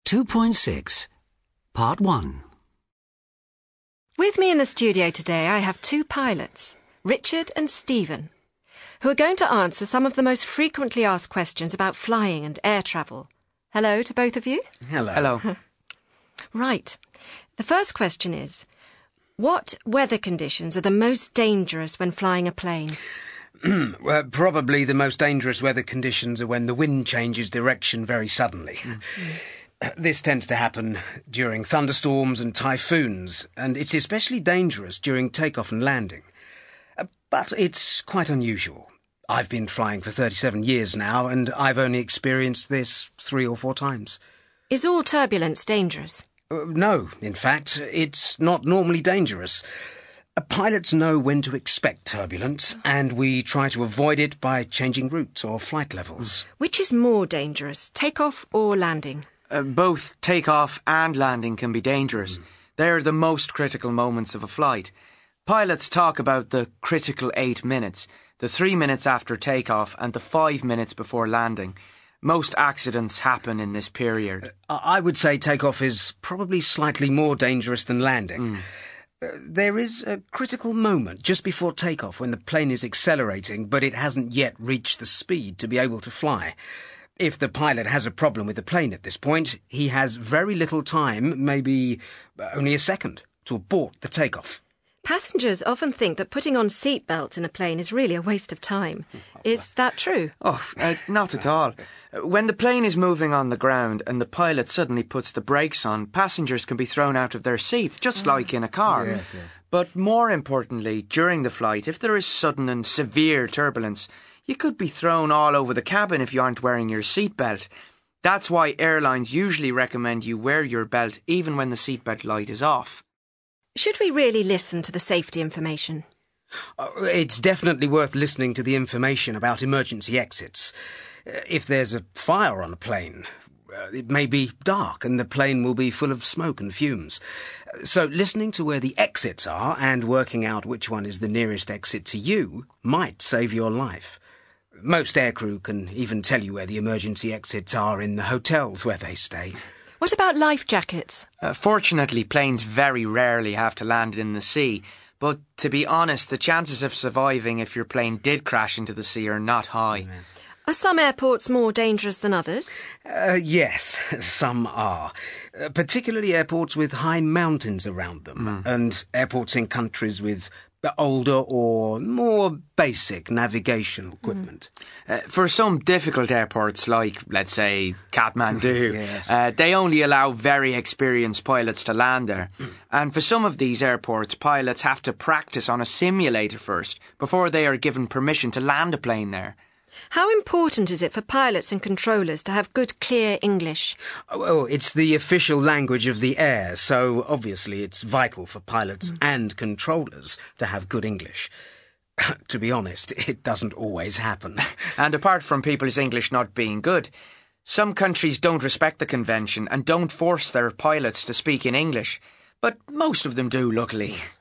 2.6, Part 1. With me in the studio today I have two pilots, Richard and Stephen, who are going to answer some of the most frequently asked questions about flying and air travel. Hello to both of you. Hello. Hello. Right. The first question is, what weather conditions are the most dangerous when flying a plane? Well, probably the most dangerous weather conditions are when the wind changes direction very suddenly. This tends to happen during thunderstorms and typhoons, and it's especially dangerous during takeoff and landing. But it's quite unusual. I've been flying for 37 years now, and I've only experienced this 3 or 4 times. Is all turbulence dangerous? No, in fact, it's not normally dangerous. Pilots know when to expect turbulence, and we try to avoid it by changing routes or flight levels. Which is more dangerous, takeoff or landing? Both takeoff and landing can be dangerous. They're the most critical moments of a flight. Pilots talk about the critical 8 minutes, the 3 minutes after takeoff and the 5 minutes before landing. Most accidents happen in this period. I would say takeoff is probably slightly more dangerous than landing. There is a critical moment just before takeoff when the plane is accelerating, but it hasn't yet reached the speed to be able to fly. If the pilot has a problem with the plane at this point, he has very little time, maybe only a second, to abort the takeoff. Passengers often think that putting on seatbelts in a plane is really a waste of time. Is that true? Not at all. When the plane is moving on the ground and the pilot suddenly puts the brakes on, passengers can be thrown out of their seats, just like in a car. Yes. But more importantly, during the flight, if there is sudden and severe turbulence, you could be thrown all over the cabin if you aren't wearing your seatbelt. That's why airlines usually recommend you wear your belt even when the seatbelt light is off. Should we really listen to the safety information? It's definitely worth listening to the information about emergency exits. If there's a fire on a plane, it may be dark and the plane will be full of smoke and fumes. So listening to where the exits are and working out which one is the nearest exit to you might save your life. Most aircrew can even tell you where the emergency exits are in the hotels where they stay. What about life jackets? Fortunately, planes very rarely have to land in the sea. But to be honest, the chances of surviving if your plane did crash into the sea are not high. Are some airports more dangerous than others? Yes, some are. Particularly airports with high mountains around them, and airports in countries with older or more basic navigational equipment. For some difficult airports like, let's say, Kathmandu, Yes. they only allow very experienced pilots to land there. And for some of these airports, pilots have to practice on a simulator first before they are given permission to land a plane there. How important is it for pilots and controllers to have good, clear English? Oh, it's the official language of the air, so obviously it's vital for pilots and controllers to have good English. To be honest, it doesn't always happen. And apart from people's English not being good, some countries don't respect the convention and don't force their pilots to speak in English. But most of them do, luckily.